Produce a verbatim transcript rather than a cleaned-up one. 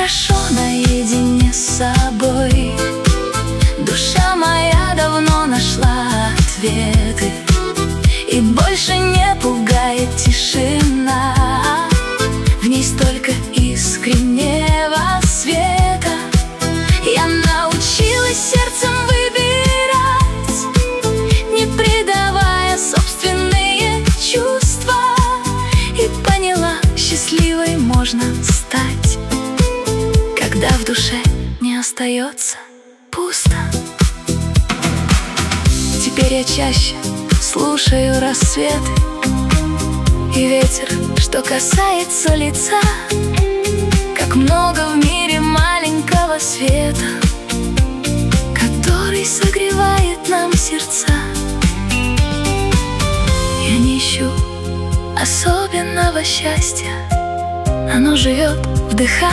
хорошо наедине с собой. Душа моя давно нашла ответы, и больше не пугает тишина. В ней столько искреннего света. Я научилась сердцем выбирать, не предавая собственные чувства, и поняла, счастливой можно стать, когда в душе не остается пусто. Теперь я чаще слушаю рассветы и ветер, что касается лица. Как много в мире маленького света, который согревает нам сердца. Я не ищу особенного счастья, оно живет в дыхании